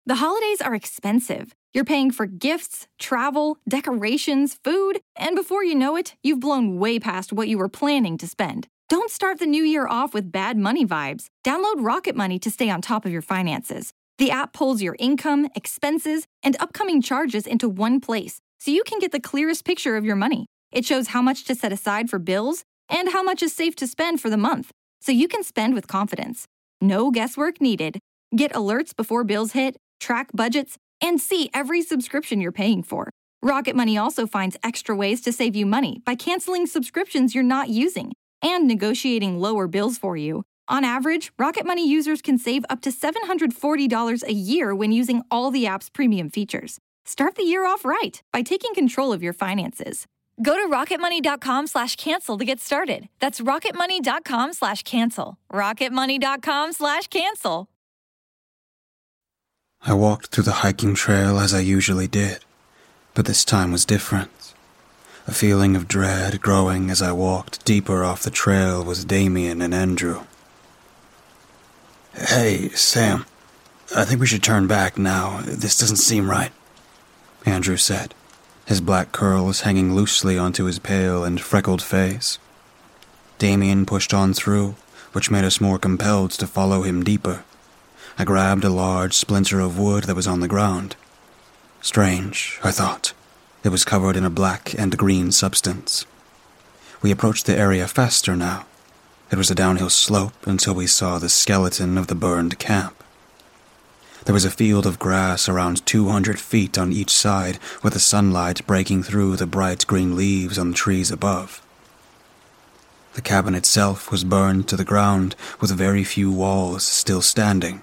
The holidays are expensive. You're paying for gifts, travel, decorations, food, and before you know it, you've blown way past what you were planning to spend. Don't start the new year off with bad money vibes. Download Rocket Money to stay on top of your finances. The app pulls your income, expenses, and upcoming charges into one place, so you can get the clearest picture of your money. It shows how much to set aside for bills and how much is safe to spend for the month, so you can spend with confidence. No guesswork needed. Get alerts before bills hit, track budgets, and see every subscription you're paying for. Rocket Money also finds extra ways to save you money by canceling subscriptions you're not using and negotiating lower bills for you. On average, Rocket Money users can save up to $740 a year when using all the app's premium features. Start the year off right by taking control of your finances. Go to rocketmoney.com/cancel to get started. That's rocketmoney.com/cancel. rocketmoney.com/cancel. I walked through the hiking trail as I usually did, but this time was different. A feeling of dread growing as I walked deeper off the trail with Damien and Andrew. "Hey, Sam, I think we should turn back now. This doesn't seem right," Andrew said, his black curls hanging loosely onto his pale and freckled face. Damien pushed on through, which made us more compelled to follow him deeper. I grabbed a large splinter of wood that was on the ground. Strange, I thought. It was covered in a black and green substance. We approached the area faster now. It was a downhill slope until we saw the skeleton of the burned camp. There was a field of grass around 200 feet on each side, with the sunlight breaking through the bright green leaves on the trees above. The cabin itself was burned to the ground, with very few walls still standing.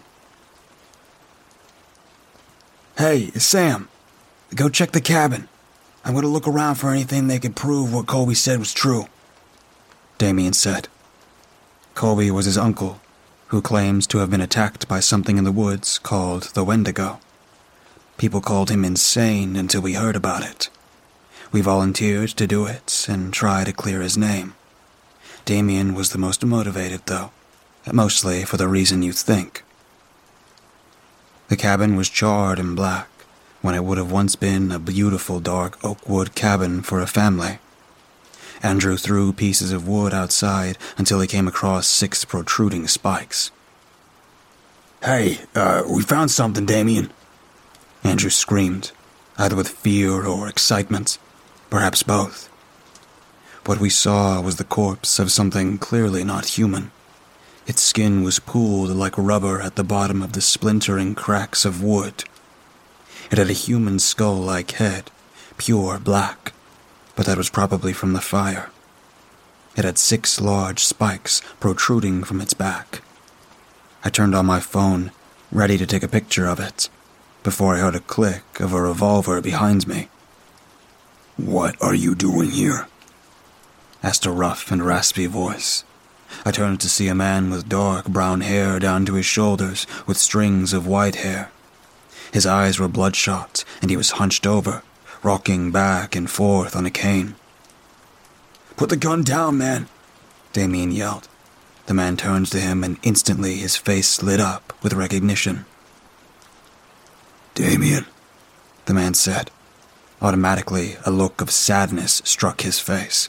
"Hey, Sam, go check the cabin. I'm going to look around for anything that could prove what Colby said was true," Damien said. Colby was his uncle, who claims to have been attacked by something in the woods called the Wendigo. People called him insane until we heard about it. We volunteered to do it and try to clear his name. Damien was the most motivated, though, mostly for the reason you think. The cabin was charred and black, when it would have once been a beautiful dark oak wood cabin for a family. Andrew threw pieces of wood outside until he came across 6 protruding spikes. "Hey, we found something, Damien," Andrew screamed, either with fear or excitement, perhaps both. What we saw was the corpse of something clearly not human. Its skin was pooled like rubber at the bottom of the splintering cracks of wood. It had a human skull-like head, pure black, but that was probably from the fire. It had 6 large spikes protruding from its back. I turned on my phone, ready to take a picture of it, before I heard a click of a revolver behind me. "What are you doing here?" asked a rough and raspy voice. I turned to see a man with dark brown hair down to his shoulders with strings of white hair. His eyes were bloodshot, and he was hunched over, rocking back and forth on a cane. "Put the gun down, man," Damien yelled. The man turned to him, and instantly his face lit up with recognition. "Damien," the man said. Automatically, a look of sadness struck his face.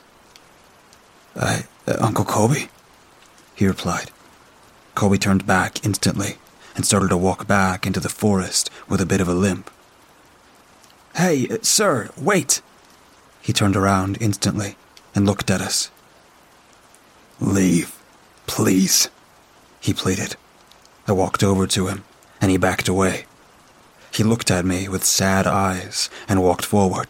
Uncle Colby?" he replied. Colby turned back instantly and started to walk back into the forest with a bit of a limp. "Hey, sir, wait!" He turned around instantly and looked at us. "Leave, please," he pleaded. I walked over to him, and he backed away. He looked at me with sad eyes and walked forward.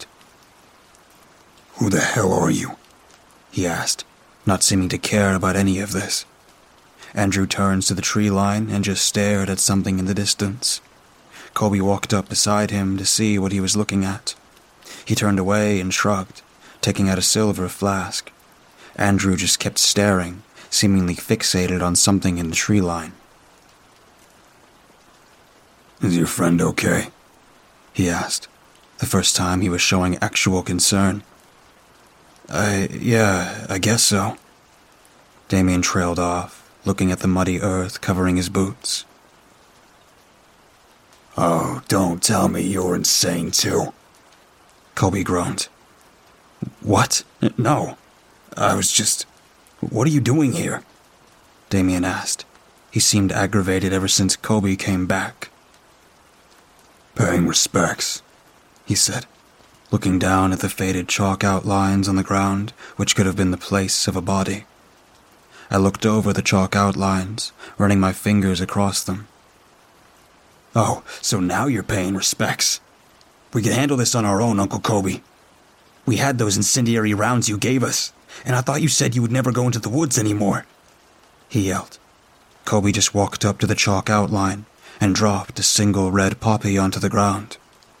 "Who the hell are you?" he asked, not seeming to care about any of this. Andrew turns to the tree line and just stared at something in the distance. Colby walked up beside him to see what he was looking at. He turned away and shrugged, taking out a silver flask. Andrew just kept staring, seemingly fixated on something in the tree line. "Is your friend okay?" he asked, the first time he was showing actual concern. Yeah, I guess so." Damien trailed off, looking at the muddy earth covering his boots. Oh, don't tell me you're insane too. Colby groaned. What? No. I was just... What are you doing here? Damien asked. He seemed aggravated ever since Colby came back. Paying respects, he said, looking down at the faded chalk outlines on the ground, which could have been the place of a body. I looked over the chalk outlines, running my fingers across them. Oh, so now you're paying respects. We can handle this on our own, Uncle Colby. We had those incendiary rounds you gave us, and I thought you said you would never go into the woods anymore, he yelled. Colby just walked up to the chalk outline and dropped a single red poppy onto the ground.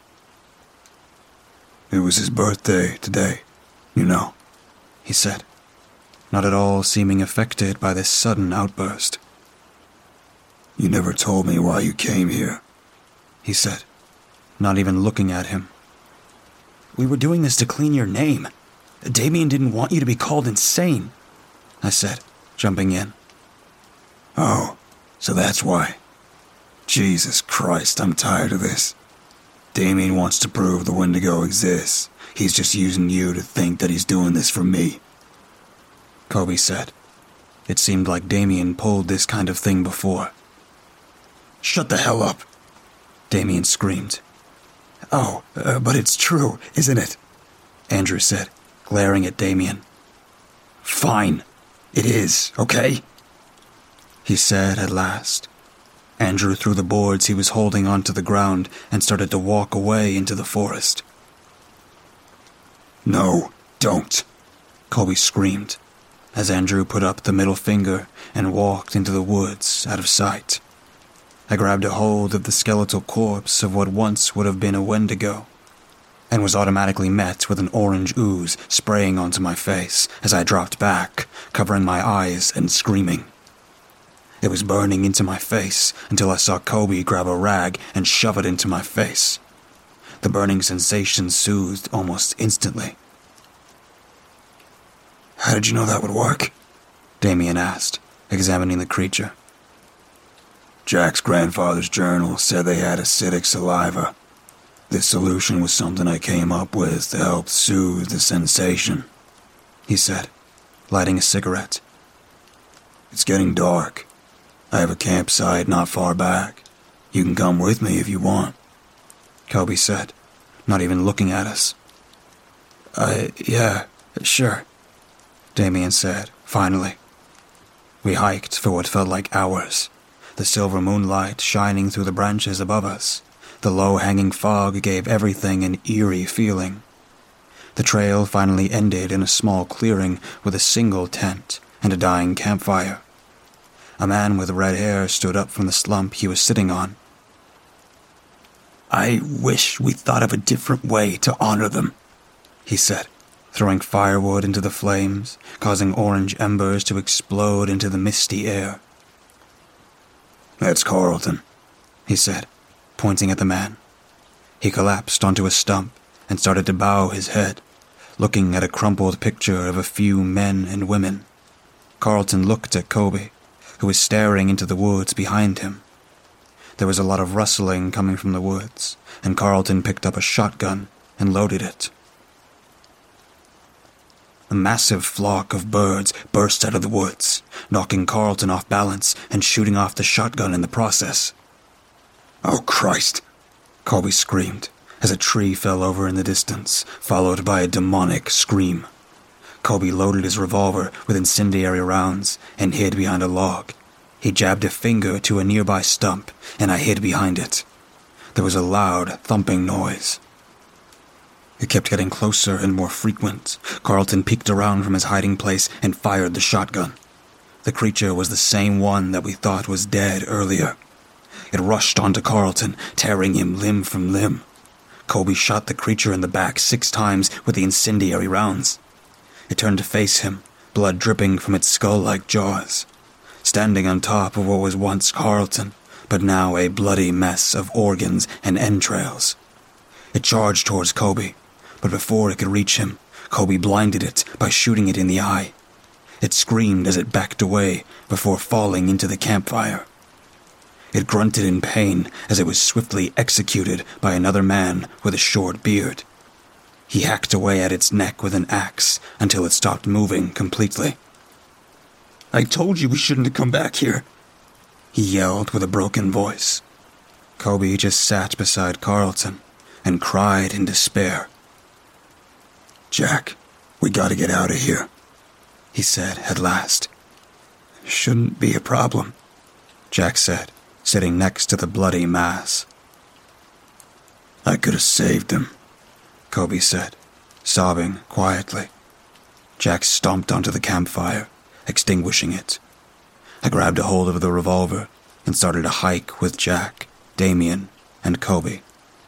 It was his birthday today, you know, he said, not at all seeming affected by this sudden outburst. You never told me why you came here, he said, not even looking at him. We were doing this to clean your name. Damien didn't want you to be called insane, I said, jumping in. Oh, so that's why. Jesus Christ, I'm tired of this. Damien wants to prove the Wendigo exists. He's just using you to think that he's doing this for me, Colby said. It seemed like Damien pulled this kind of thing before. Shut the hell up, Damien screamed. Oh, but it's true, isn't it? Andrew said, glaring at Damien. Fine, it is, okay? He said at last. Andrew threw the boards he was holding onto the ground and started to walk away into the forest. No, don't, Colby screamed, as Andrew put up the middle finger and walked into the woods out of sight. I grabbed a hold of the skeletal corpse of what once would have been a Wendigo, and was automatically met with an orange ooze spraying onto my face as I dropped back, covering my eyes and screaming. It was burning into my face until I saw Colby grab a rag and shove it into my face. The burning sensation soothed almost instantly. How did you know that would work? Damien asked, examining the creature. Jack's grandfather's journal said they had acidic saliva. This solution was something I came up with to help soothe the sensation, he said, lighting a cigarette. It's getting dark. I have a campsite not far back. You can come with me if you want, Colby said, not even looking at us. Yeah, sure, Damien said, finally. We hiked for what felt like hours, the silver moonlight shining through the branches above us. The low-hanging fog gave everything an eerie feeling. The trail finally ended in a small clearing with a single tent and a dying campfire. A man with red hair stood up from the slump he was sitting on. I wish we thought of a different way to honor them, he said, throwing firewood into the flames, causing orange embers to explode into the misty air. That's Carlton, he said, pointing at the man. He collapsed onto a stump and started to bow his head, looking at a crumpled picture of a few men and women. Carlton looked at Colby, who was staring into the woods behind him. There was a lot of rustling coming from the woods, and Carlton picked up a shotgun and loaded it. A massive flock of birds burst out of the woods, knocking Carlton off balance and shooting off the shotgun in the process. Oh, Christ! Colby screamed as a tree fell over in the distance, followed by a demonic scream. Colby loaded his revolver with incendiary rounds and hid behind a log. He jabbed a finger to a nearby stump, and I hid behind it. There was a loud, thumping noise. It kept getting closer and more frequent. Carlton peeked around from his hiding place and fired the shotgun. The creature was the same one that we thought was dead earlier. It rushed onto Carlton, tearing him limb from limb. Colby shot the creature in the back 6 times with the incendiary rounds. It turned to face him, blood dripping from its skull-like jaws, standing on top of what was once Carlton, but now a bloody mess of organs and entrails. It charged towards Colby, but before it could reach him, Colby blinded it by shooting it in the eye. It screamed as it backed away before falling into the campfire. It grunted in pain as it was swiftly executed by another man with a short beard. He hacked away at its neck with an axe until it stopped moving completely. "I told you we shouldn't have come back here," he yelled with a broken voice. Kobe just sat beside Carlton and cried in despair. "Jack, we gotta get out of here," he said at last. "Shouldn't be a problem," Jack said, sitting next to the bloody mass. "I could have saved him," Kobe said, sobbing quietly. Jack stomped onto the campfire, extinguishing it. I grabbed a hold of the revolver and started a hike with Jack, Damien, and Kobe.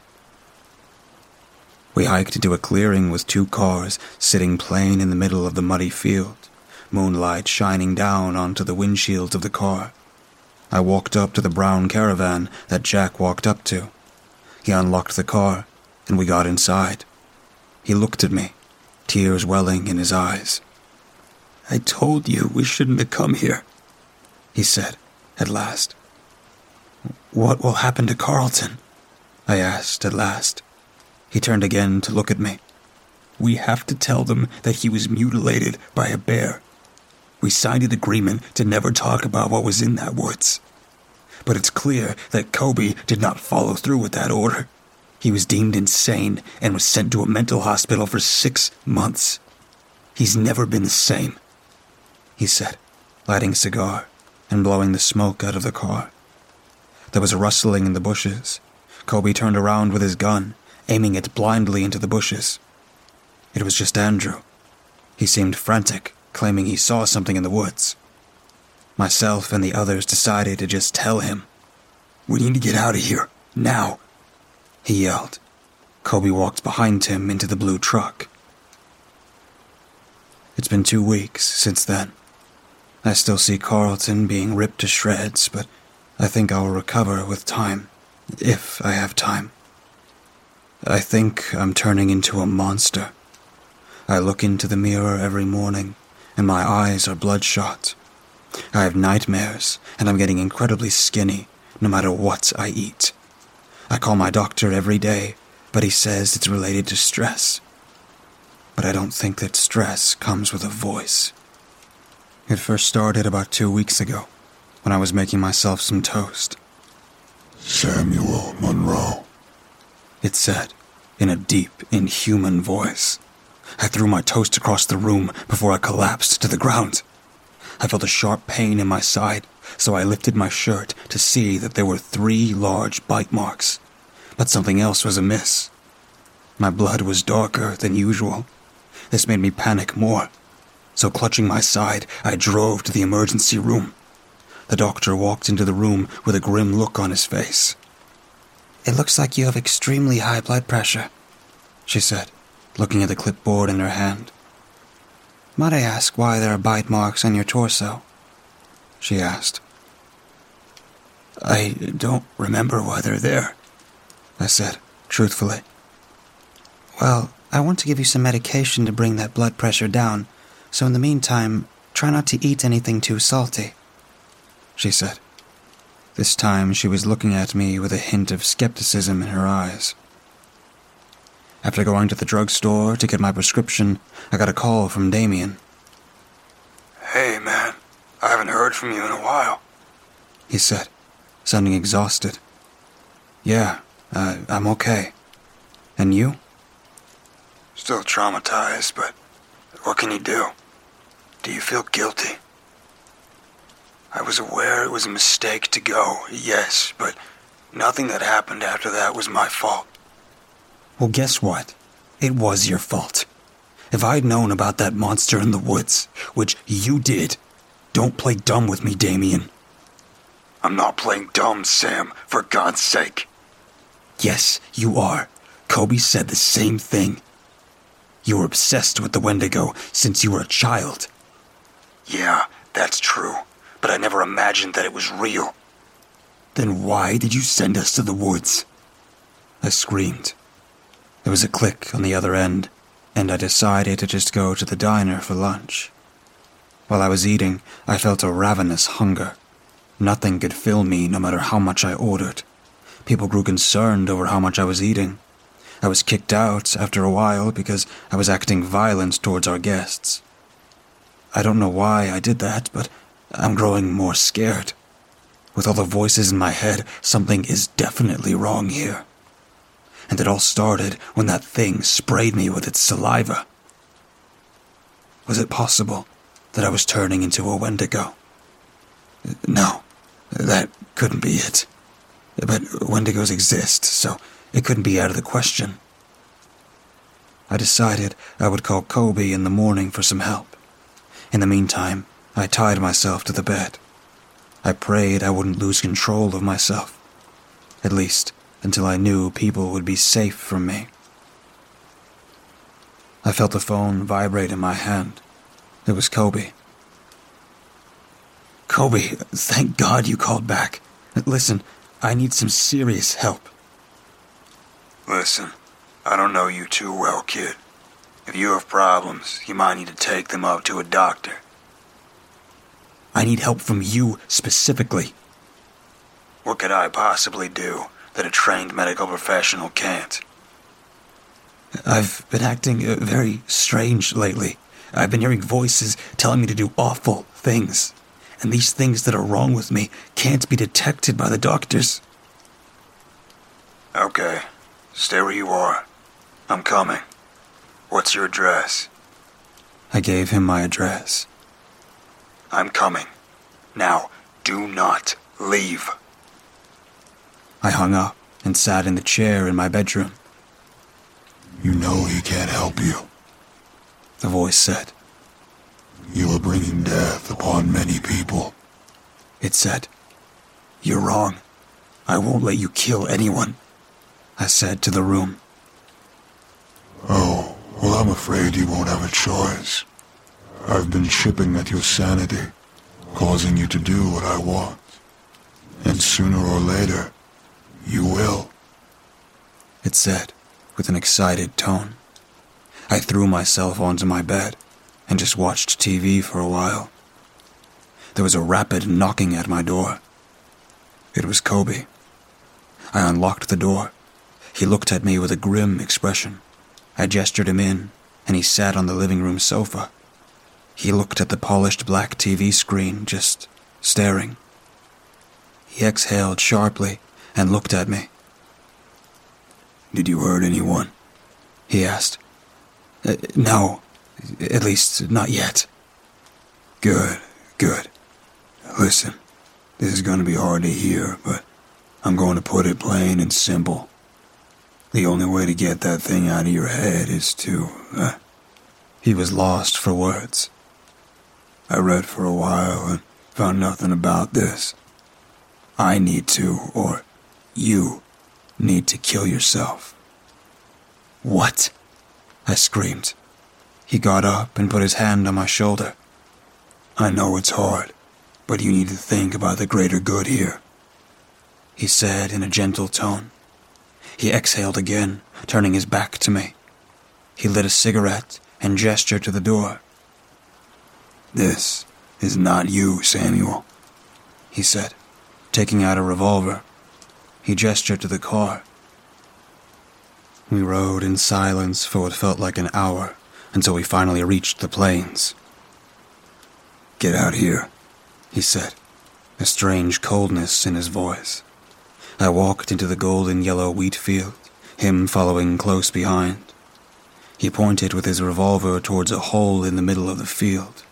We hiked into a clearing with 2 cars sitting plain in the middle of the muddy field, moonlight shining down onto the windshields of the car. I walked up to the brown caravan that Jack walked up to. He unlocked the car, and we got inside. He looked at me, tears welling in his eyes. "I told you we shouldn't have come here," he said at last. "What will happen to Carlton?" I asked at last. He turned again to look at me. "We have to tell them that he was mutilated by a bear. We signed an agreement to never talk about what was in that woods. But it's clear that Kobe did not follow through with that order. He was deemed insane and was sent to a mental hospital for 6 months. He's never been the same," he said, lighting a cigar and blowing the smoke out of the car. There was a rustling in the bushes. Kobe turned around with his gun, aiming it blindly into the bushes. It was just Andrew. He seemed frantic, claiming he saw something in the woods. Myself and the others decided to just tell him. "We need to get out of here, now," he yelled. Kobe walked behind him into the blue truck. It's been 2 weeks since then. I still see Carlton being ripped to shreds, but I think I'll recover with time, if I have time. I think I'm turning into a monster. I look into the mirror every morning, and my eyes are bloodshot. I have nightmares, and I'm getting incredibly skinny, no matter what I eat. I call my doctor every day, but he says it's related to stress. But I don't think that stress comes with a voice. It first started about 2 weeks ago, when I was making myself some toast. "Samuel Monroe," it said, in a deep, inhuman voice. I threw my toast across the room before I collapsed to the ground. I felt a sharp pain in my side, so I lifted my shirt to see that there were 3 large bite marks. But something else was amiss. My blood was darker than usual. This made me panic more. So clutching my side, I drove to the emergency room. The doctor walked into the room with a grim look on his face. "It looks like you have extremely high blood pressure," she said, looking at the clipboard in her hand. "Might I ask why there are bite marks on your torso?" she asked. "I don't remember why they're there," I said, truthfully. "Well, I want to give you some medication to bring that blood pressure down, so in the meantime, try not to eat anything too salty," she said. This time she was looking at me with a hint of skepticism in her eyes. After going to the drugstore to get my prescription, I got a call from Damien. "Hey, man, I haven't heard from you in a while," he said, sounding exhausted. "Yeah, I'm okay. And you?" "Still traumatized, but what can you do? Do you feel guilty?" "I was aware it was a mistake to go, yes, but nothing that happened after that was my fault." "Well, guess what? It was your fault. If I'd known about that monster in the woods, which you did, don't play dumb with me, Damien." "I'm not playing dumb, Sam, for God's sake." "Yes, you are. Kobe said the same thing. You were obsessed with the Wendigo since you were a child." "Yeah, that's true, but I never imagined that it was real." "Then why did you send us to the woods?" I screamed. There was a click on the other end, and I decided to just go to the diner for lunch. While I was eating, I felt a ravenous hunger. Nothing could fill me no matter how much I ordered. People grew concerned over how much I was eating. I was kicked out after a while because I was acting violent towards our guests. I don't know why I did that, but I'm growing more scared. With all the voices in my head, something is definitely wrong here. And it all started when that thing sprayed me with its saliva. Was it possible that I was turning into a Wendigo? No, that couldn't be it. But Wendigos exist, so it couldn't be out of the question. I decided I would call Kobe in the morning for some help. In the meantime, I tied myself to the bed. I prayed I wouldn't lose control of myself, at least until I knew people would be safe from me. I felt the phone vibrate in my hand. It was Kobe. Kobe, thank God you called back. Listen, I need some serious help. Listen, I don't know you too well, kid. If you have problems, you might need to take them up to a doctor. I need help from you specifically. What could I possibly do that a trained medical professional can't? I've been acting very strange lately. I've been hearing voices telling me to do awful things. And these things that are wrong with me can't be detected by the doctors. Okay, stay where you are. I'm coming. What's your address? I gave him my address. I'm coming. Now, do not leave. I hung up and sat in the chair in my bedroom. You know he can't help you, the voice said. You are bringing death upon many people. It said. You're wrong. I won't let you kill anyone, I said to the room. Oh, well, I'm afraid you won't have a choice. I've been chipping at your sanity, causing you to do what I want. And sooner or later, you will. It said, with an excited tone. I threw myself onto my bed and just watched TV for a while. There was a rapid knocking at my door. It was Kobe. I unlocked the door. He looked at me with a grim expression. I gestured him in, and he sat on the living room sofa. He looked at the polished black TV screen, just staring. He exhaled sharply and looked at me. Did you hurt anyone? He asked. No, at least not yet. Good. Listen, this is going to be hard to hear, but I'm going to put it plain and simple. The only way to get that thing out of your head is to, He was lost for words. I read for a while and found nothing about this. I need to, or you need to kill yourself. What? I screamed. He got up and put his hand on my shoulder. I know it's hard, but you need to think about the greater good here, he said in a gentle tone. He exhaled again, turning his back to me. He lit a cigarette and gestured to the door. This is not you, Samuel, he said, taking out a revolver. He gestured to the car. We rode in silence for what felt like an hour until we finally reached the plains. Get out here, he said, a strange coldness in his voice. I walked into the golden yellow wheat field, him following close behind. He pointed with his revolver towards a hole in the middle of the field.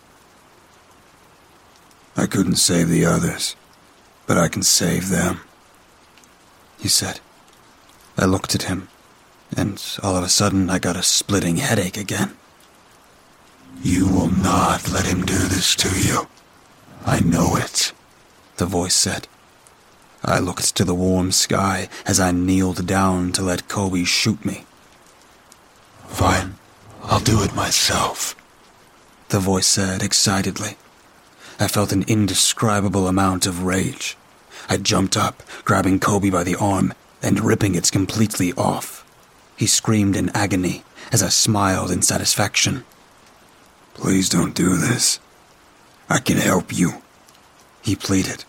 I couldn't save the others, but I can save them, he said. I looked at him, and all of a sudden I got a splitting headache again. You will not let him do this to you. I know it, the voice said. I looked to the warm sky as I kneeled down to let Kobe shoot me. Fine, I'll do it myself, the voice said excitedly. I felt an indescribable amount of rage. I jumped up, grabbing Kobe by the arm and ripping it completely off. He screamed in agony as I smiled in satisfaction. Please don't do this. I can help you, he pleaded,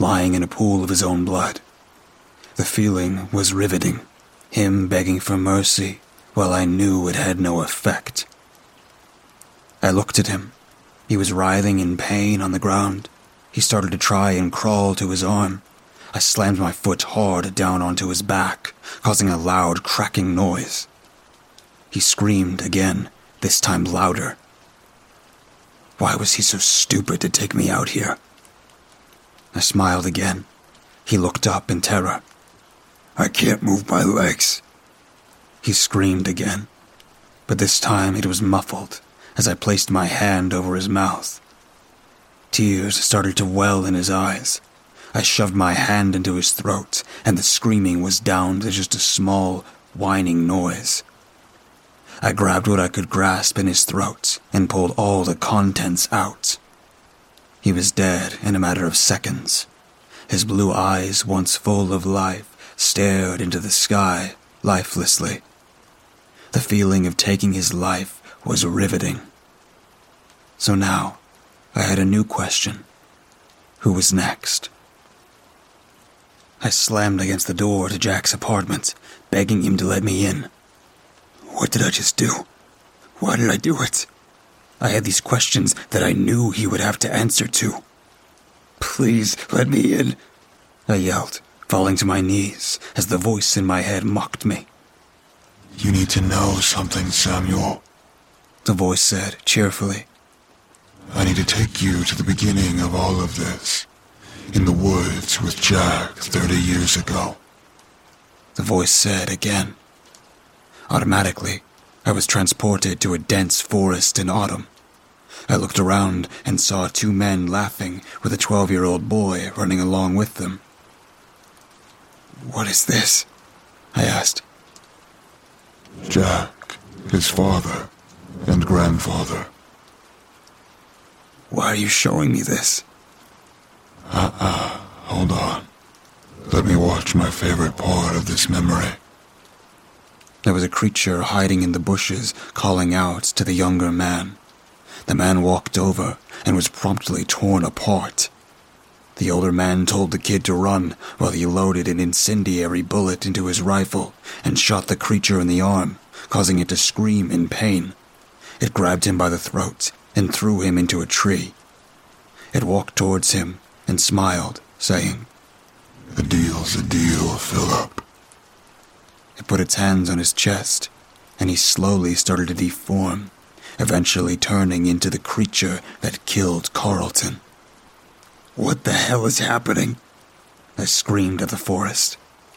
lying in a pool of his own blood. The feeling was riveting, him begging for mercy while I knew it had no effect. I looked at him. He was writhing in pain on the ground. He started to try and crawl to his arm. I slammed my foot hard down onto his back, causing a loud cracking noise. He screamed again, this time louder. Why was he so stupid to take me out here? I smiled again. He looked up in terror. I can't move my legs. He screamed again, but this time it was muffled as I placed my hand over his mouth. Tears started to well in his eyes. I shoved my hand into his throat, and the screaming was down to just a small, whining noise. I grabbed what I could grasp in his throat and pulled all the contents out. He was dead in a matter of seconds. His blue eyes, once full of life, stared into the sky lifelessly. The feeling of taking his life was riveting. So now, I had a new question. Who was next? I slammed against the door to Jack's apartment, begging him to let me in. What did I just do? Why did I do it? I had these questions that I knew he would have to answer to. Please, let me in, I yelled, falling to my knees as the voice in my head mocked me. You need to know something, Samuel, the voice said cheerfully. I need to take you to the beginning of all of this, in the woods with Jack 30 years ago. The voice said again. Automatically, I was transported to a dense forest in autumn. I looked around and saw 2 men laughing with a 12-year-old boy running along with them. What is this? I asked. Jack, his father, and grandfather. Why are you showing me this? Hold on. Let me watch my favorite part of this memory. There was a creature hiding in the bushes, calling out to the younger man. The man walked over and was promptly torn apart. The older man told the kid to run while he loaded an incendiary bullet into his rifle and shot the creature in the arm, causing it to scream in pain. It grabbed him by the throat and threw him into a tree. It walked towards him and smiled, saying, "A deal's a deal, Philip." It put its hands on his chest, and he slowly started to deform, eventually turning into the creature that killed Carlton. What the hell is happening? I screamed at the forest.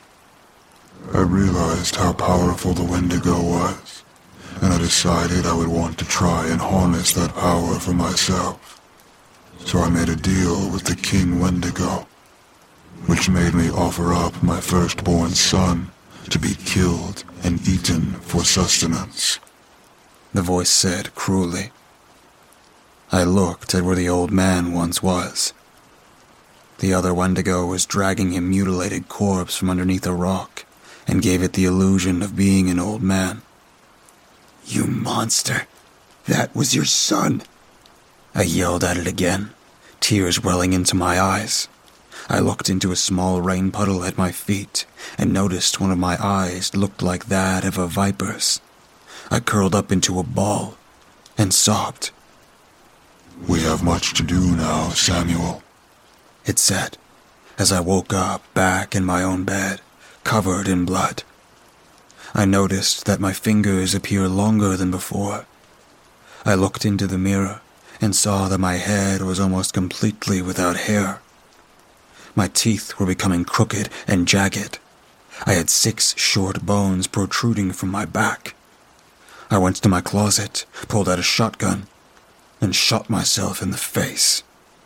I realized how powerful the Wendigo was, and I decided I would want to try and harness that power for myself. So I made a deal with the King Wendigo, which made me offer up my firstborn son to be killed and eaten for sustenance. The voice said cruelly. I looked at where the old man once was. The other Wendigo was dragging a mutilated corpse from underneath a rock and gave it the illusion of being an old man. You monster! That was your son! I yelled at it again, tears welling into my eyes. I looked into a small rain puddle at my feet and noticed one of my eyes looked like that of a viper's. I curled up into a ball and sobbed. We have much to do now, Samuel, it said, as I woke up back in my own bed, covered in blood. I noticed that my fingers appeared longer than before. I looked into the mirror and saw that my head was almost completely without hair. My teeth were becoming crooked and jagged. I had 6 short bones protruding from my back. I went to my closet, pulled out a shotgun, and shot myself in the face.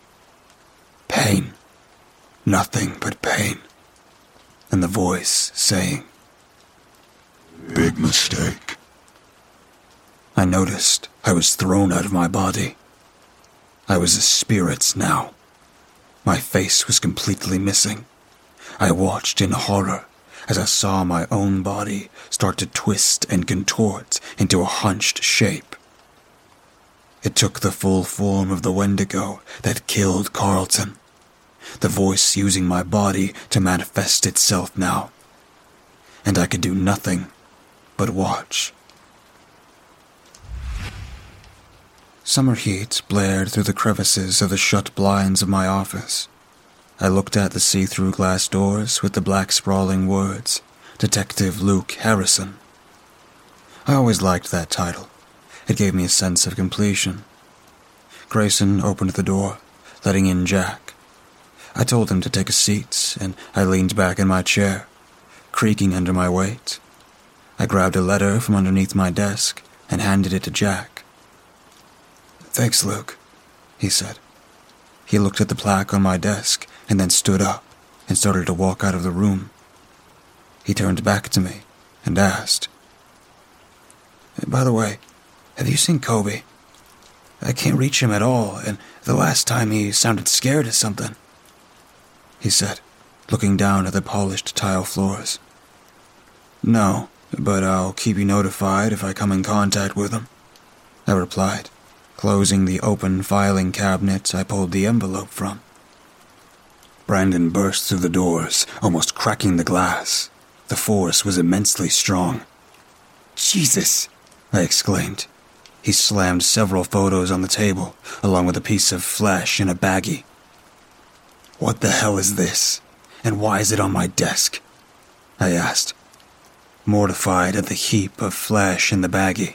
Pain. Nothing but pain. And the voice saying, "Big mistake." I noticed I was thrown out of my body. I was a spirit now. My face was completely missing. I watched in horror as I saw my own body start to twist and contort into a hunched shape. It took the full form of the Wendigo that killed Carlton. the voice using my body to manifest itself now. And I could do nothing but watch. Summer heat blared through the crevices of the shut blinds of my office. I looked at the see-through glass doors with the black sprawling words, Detective Luke Harrison. I always liked that title. It gave me a sense of completion. Grayson opened the door, letting in Jack. I told him to take a seat, and I leaned back in my chair, creaking under my weight. I grabbed a letter from underneath my desk and handed it to Jack. "Thanks, Luke," he said. He looked at the plaque on my desk and then stood up and started to walk out of the room. He turned back to me and asked, "By the way, have you seen Kobe? I can't reach him at all, and the last time he sounded scared of something," he said, looking down at the polished tile floors. "No, but I'll keep you notified if I come in contact with him," I replied, closing the open filing cabinet I pulled the envelope from. Brandon burst through the doors, almost cracking the glass. The force was immensely strong. "Jesus!" I exclaimed. He slammed several photos on the table, along with a piece of flesh in a baggie. "What the hell is this? And why is it on my desk?" I asked, mortified at the heap of flesh in the baggie.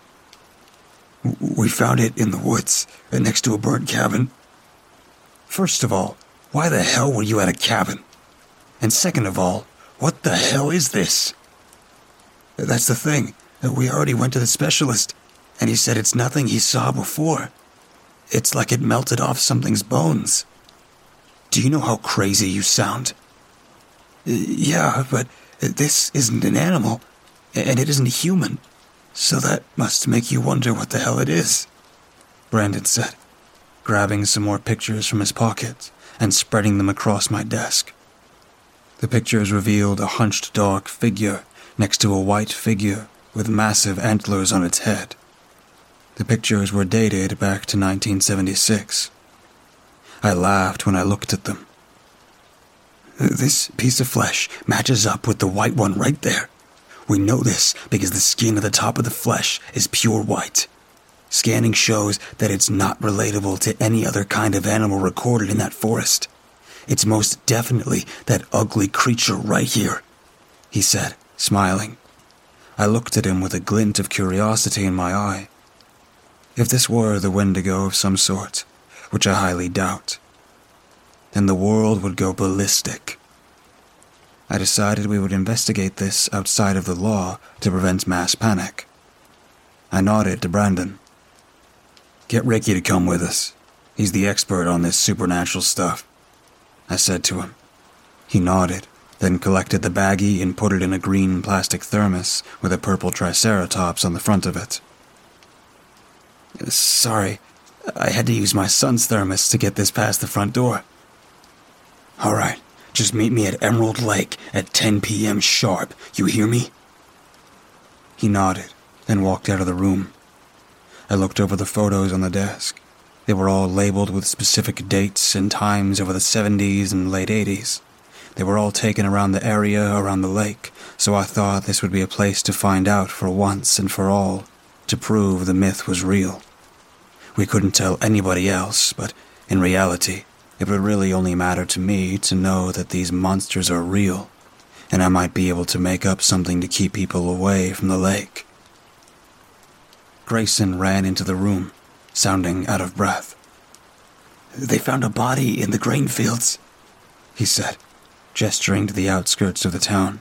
"We found it in the woods, next to a burnt cabin." "First of all, why the hell were you at a cabin? And second of all, what the hell is this?" "That's the thing. We already went to the specialist, and he said it's nothing he saw before. It's like it melted off something's bones." "Do you know how crazy you sound?" "Yeah, but this isn't an animal, and it isn't human, so that must make you wonder what the hell it is," Brandon said, grabbing some more pictures from his pocket and spreading them across my desk. The pictures revealed a hunched dark figure next to a white figure with massive antlers on its head. The pictures were dated back to 1976. I laughed when I looked at them. "This piece of flesh matches up with the white one right there. We know this because the skin at the top of the flesh is pure white. Scanning shows that it's not relatable to any other kind of animal recorded in that forest. It's most definitely that ugly creature right here," he said, smiling. I looked at him with a glint of curiosity in my eye. If this were the Wendigo of some sort, which I highly doubt, then the world would go ballistic. I decided we would investigate this outside of the law to prevent mass panic. I nodded to Brandon. "Get Ricky to come with us. He's the expert on this supernatural stuff," I said to him. He nodded, then collected the baggie and put it in a green plastic thermos with a purple triceratops on the front of it. "Sorry, I had to use my son's thermos to get this past the front door." "All right, just meet me at Emerald Lake at 10 p.m. sharp, you hear me?" He nodded, then walked out of the room. I looked over the photos on the desk. They were all labeled with specific dates and times over the 70s and late 80s. They were all taken around the area around the lake, so I thought this would be a place to find out for once and for all, to prove the myth was real. We couldn't tell anybody else, but in reality, it would really only matter to me to know that these monsters are real, and I might be able to make up something to keep people away from the lake. Grayson ran into the room, sounding out of breath. "They found a body in the grain fields," he said, gesturing to the outskirts of the town.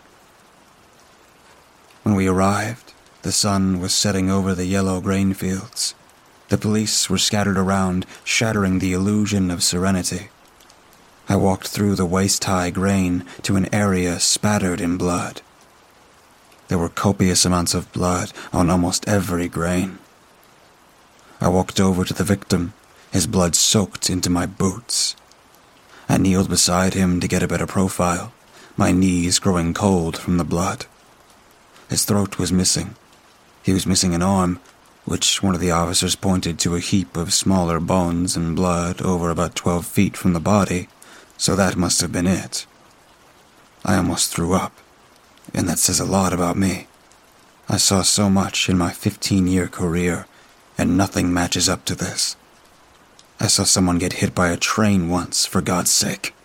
When we arrived, the sun was setting over the yellow grain fields. The police were scattered around, shattering the illusion of serenity. I walked through the waist-high grain to an area spattered in blood. There were copious amounts of blood on almost every grain. I walked over to the victim, his blood soaked into my boots. I kneeled beside him to get a better profile, my knees growing cold from the blood. His throat was missing. He was missing an arm, which one of the officers pointed to a heap of smaller bones and blood over about 12 feet from the body, so that must have been it. I almost threw up, and that says a lot about me. I saw so much in my 15-year career, and nothing matches up to this. I saw someone get hit by a train once, for God's sake.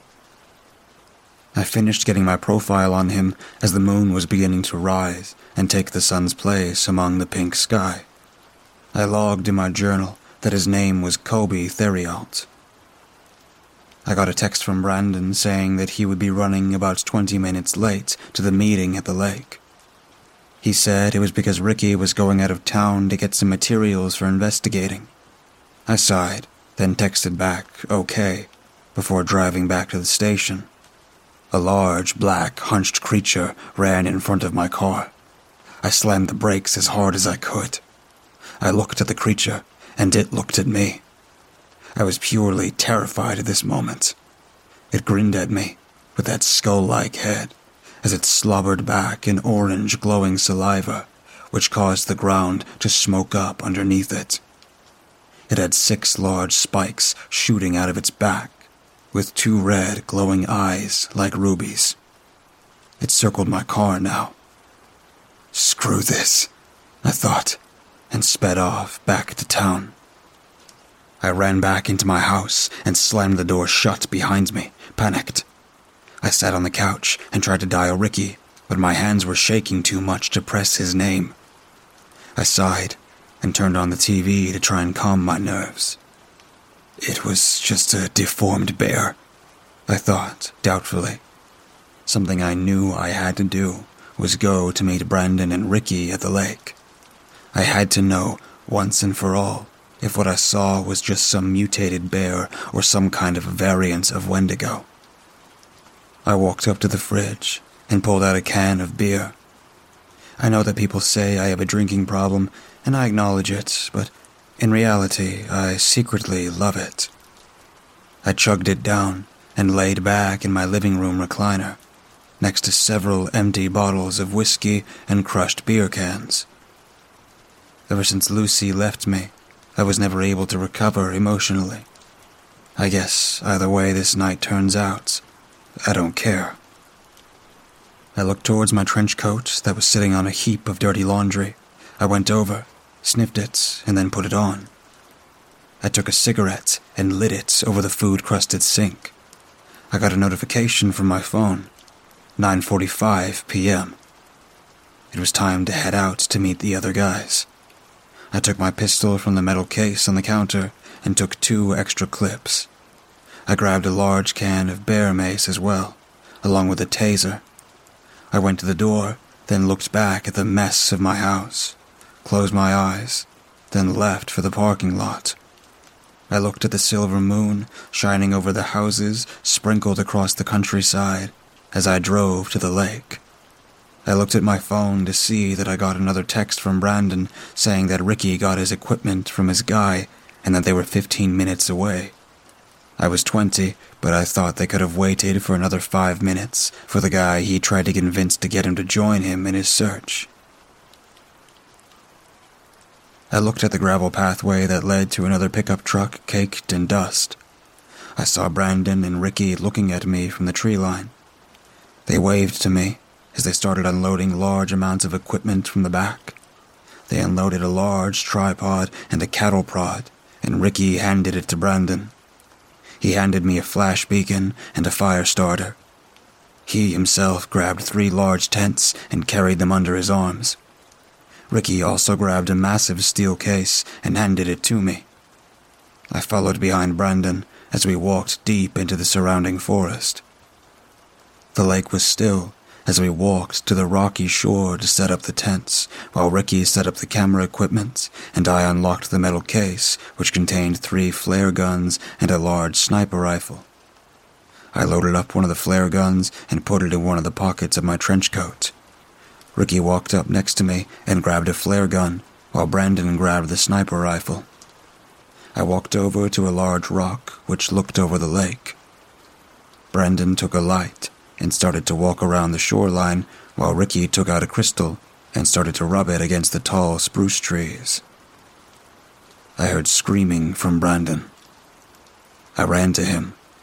I finished getting my profile on him as the moon was beginning to rise and take the sun's place among the pink sky. I logged in my journal that his name was Colby Theriault. I got a text from Brandon saying that he would be running about 20 minutes late to the meeting at the lake. He said it was because Ricky was going out of town to get some materials for investigating. I sighed, then texted back, okay, before driving back to the station. A large, black, hunched creature ran in front of my car. I slammed the brakes as hard as I could. I looked at the creature, and it looked at me. I was purely terrified at this moment. It grinned at me, with that skull-like head, as it slobbered back in orange glowing saliva, which caused the ground to smoke up underneath it. It had 6 large spikes shooting out of its back, with 2 red glowing eyes like rubies. It circled my car now. Screw this, I thought, and sped off back to town. I ran back into my house and slammed the door shut behind me, panicked. I sat on the couch and tried to dial Ricky, but my hands were shaking too much to press his name. I sighed and turned on the TV to try and calm my nerves. It was just a deformed bear, I thought, doubtfully. Something I knew I had to do was go to meet Brandon and Ricky at the lake. I had to know, once and for all, if what I saw was just some mutated bear or some kind of variant of Wendigo. I walked up to the fridge and pulled out a can of beer. I know that people say I have a drinking problem, and I acknowledge it, but in reality, I secretly love it. I chugged it down and laid back in my living room recliner, next to several empty bottles of whiskey and crushed beer cans. Ever since Lucy left me, I was never able to recover emotionally. I guess either way this night turns out, I don't care. I looked towards my trench coat that was sitting on a heap of dirty laundry. I went over, sniffed it, and then put it on. I took a cigarette and lit it over the food-crusted sink. I got a notification from my phone, 9:45 p.m. It was time to head out to meet the other guys. I took my pistol from the metal case on the counter and took 2 extra clips. I grabbed a large can of bear mace as well, along with a taser. I went to the door, then looked back at the mess of my house, closed my eyes, then left for the parking lot. I looked at the silver moon shining over the houses sprinkled across the countryside as I drove to the lake. I looked at my phone to see that I got another text from Brandon saying that Ricky got his equipment from his guy and that they were 15 minutes away. I was 20, but I thought they could have waited for another 5 minutes for the guy he tried to convince to get him to join him in his search. I looked at the gravel pathway that led to another pickup truck caked in dust. I saw Brandon and Ricky looking at me from the tree line. They waved to me as they started unloading large amounts of equipment from the back. They unloaded a large tripod and a cattle prod, and Ricky handed it to Brandon. He handed me a flash beacon and a fire starter. He himself grabbed 3 large tents and carried them under his arms. Ricky also grabbed a massive steel case and handed it to me. I followed behind Brandon as we walked deep into the surrounding forest. The lake was still as we walked to the rocky shore to set up the tents, while Ricky set up the camera equipment and I unlocked the metal case, which contained 3 flare guns and a large sniper rifle. I loaded up one of the flare guns and put it in one of the pockets of my trench coat. Ricky walked up next to me and grabbed a flare gun, while Brandon grabbed the sniper rifle. I walked over to a large rock which looked over the lake. Brandon took a light and started to walk around the shoreline, while Ricky took out a crystal and started to rub it against the tall spruce trees. I heard screaming from Brandon. I ran to him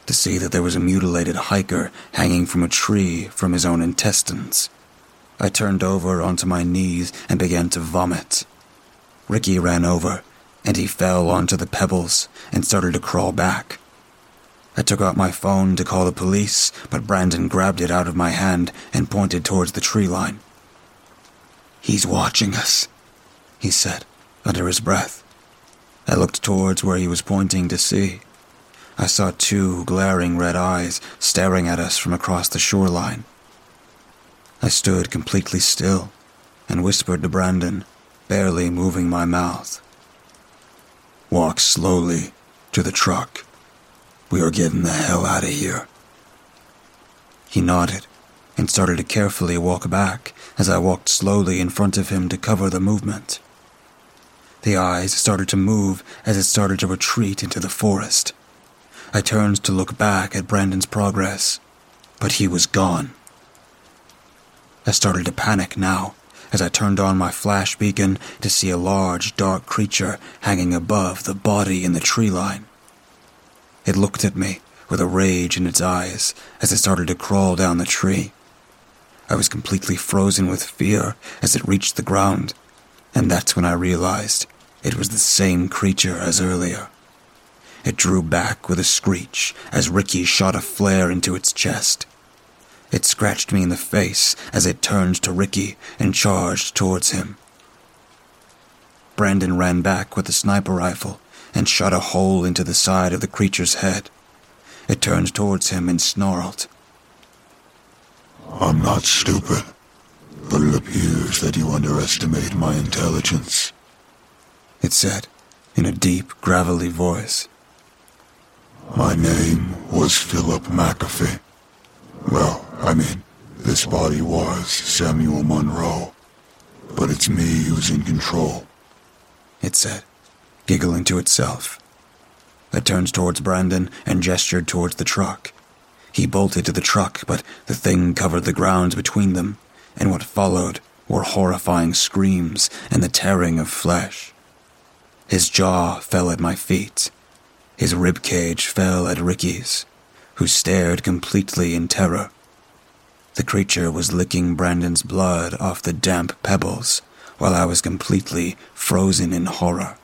to see that there was a mutilated hiker hanging from a tree from his own intestines. I turned over onto my knees and began to vomit. Ricky ran over, and he fell onto the pebbles and started to crawl back. I took out my phone to call the police, but Brandon grabbed it out of my hand and pointed towards the tree line. "He's watching us," he said, under his breath. I looked towards where he was pointing to see. I saw 2 glaring red eyes staring at us from across the shoreline. I stood completely still and whispered to Brandon, barely moving my mouth. "Walk slowly to the truck. We are getting the hell out of here." He nodded and started to carefully walk back as I walked slowly in front of him to cover the movement. The eyes started to move as it started to retreat into the forest. I turned to look back at Brandon's progress, but he was gone. I started to panic now as I turned on my flash beacon to see a large, dark creature hanging above the body in the tree line. It looked at me with a rage in its eyes as it started to crawl down the tree. I was completely frozen with fear as it reached the ground, and that's when I realized it was the same creature as earlier. It drew back with a screech as Ricky shot a flare into its chest. It scratched me in the face as it turned to Ricky and charged towards him. Brandon ran back with the sniper rifle and shot a hole into the side of the creature's head. It turned towards him and snarled. "I'm not stupid, but it appears that you underestimate my intelligence," it said in a deep, gravelly voice. "My name was Philip McAfee. Well, this body was Samuel Monroe, but it's me who's in control," it said, giggling to itself. I turned towards Brandon and gestured towards the truck. He bolted to the truck, but the thing covered the ground between them, and what followed were horrifying screams and the tearing of flesh. His jaw fell at my feet. His ribcage fell at Ricky's, who stared completely in terror. The creature was licking Brandon's blood off the damp pebbles, while I was completely frozen in horror.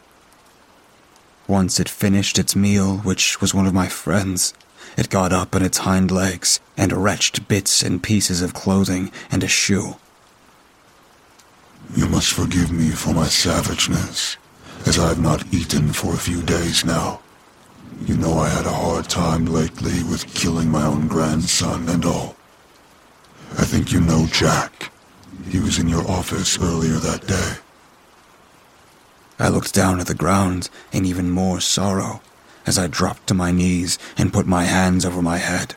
Once it finished its meal, which was one of my friends, it got up on its hind legs and wrenched bits and pieces of clothing and a shoe. "You must forgive me for my savageness, as I have not eaten for a few days now. You know I had a hard time lately with killing my own grandson and all. I think you know Jack. He was in your office earlier that day." I looked down at the ground in even more sorrow as I dropped to my knees and put my hands over my head.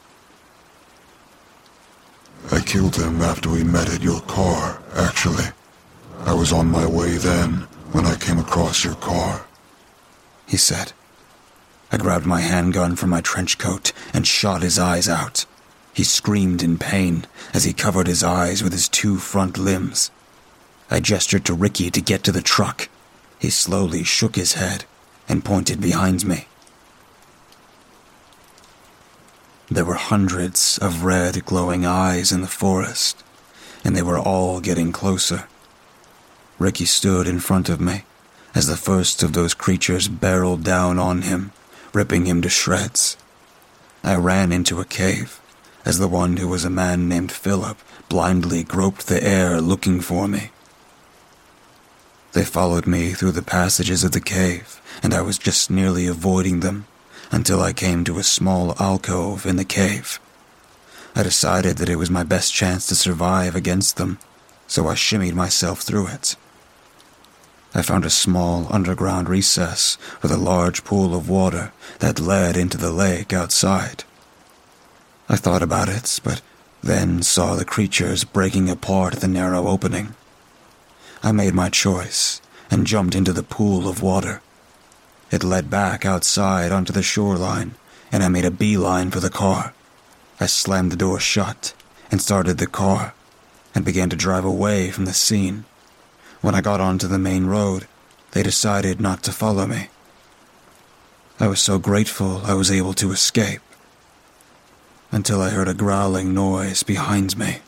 "I killed him after we met at your car, actually. I was on my way then when I came across your car," he said. I grabbed my handgun from my trench coat and shot his eyes out. He screamed in pain as he covered his eyes with his 2 front limbs. I gestured to Ricky to get to the truck. He slowly shook his head and pointed behind me. There were hundreds of red, glowing eyes in the forest, and they were all getting closer. Ricky stood in front of me as the first of those creatures barreled down on him, ripping him to shreds. I ran into a cave as the one who was a man named Philip blindly groped the air looking for me. They followed me through the passages of the cave, and I was just nearly avoiding them until I came to a small alcove in the cave. I decided that it was my best chance to survive against them, so I shimmied myself through it. I found a small underground recess with a large pool of water that led into the lake outside. I thought about it, but then saw the creatures breaking apart the narrow opening. I made my choice and jumped into the pool of water. It led back outside onto the shoreline, and I made a beeline for the car. I slammed the door shut and started the car and began to drive away from the scene. When I got onto the main road, they decided not to follow me. I was so grateful I was able to escape, until I heard a growling noise behind me.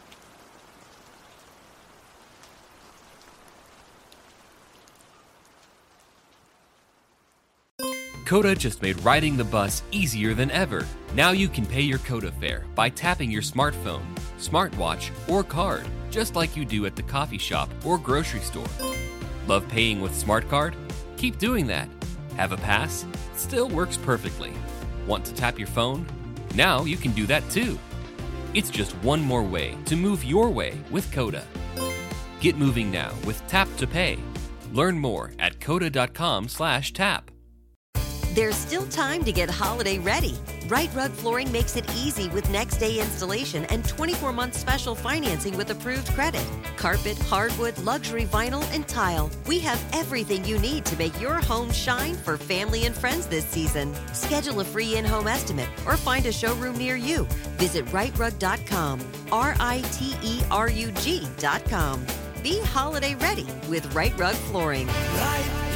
Coda just made riding the bus easier than ever. Now you can pay your Coda fare by tapping your smartphone, smartwatch, or card, just like you do at the coffee shop or grocery store. Love paying with Smart Card? Keep doing that. Have a pass? Still works perfectly. Want to tap your phone? Now you can do that too. It's just one more way to move your way with Coda. Get moving now with Tap to Pay. Learn more at coda.com/tap. There's still time to get holiday ready. Right Rug Flooring makes it easy with next day installation and 24-month special financing with approved credit. Carpet, hardwood, luxury vinyl, and tile. We have everything you need to make your home shine for family and friends this season. Schedule a free in-home estimate or find a showroom near you. Visit rightrug.com, RITERUG.com. Be holiday ready with Right Rug Flooring. Right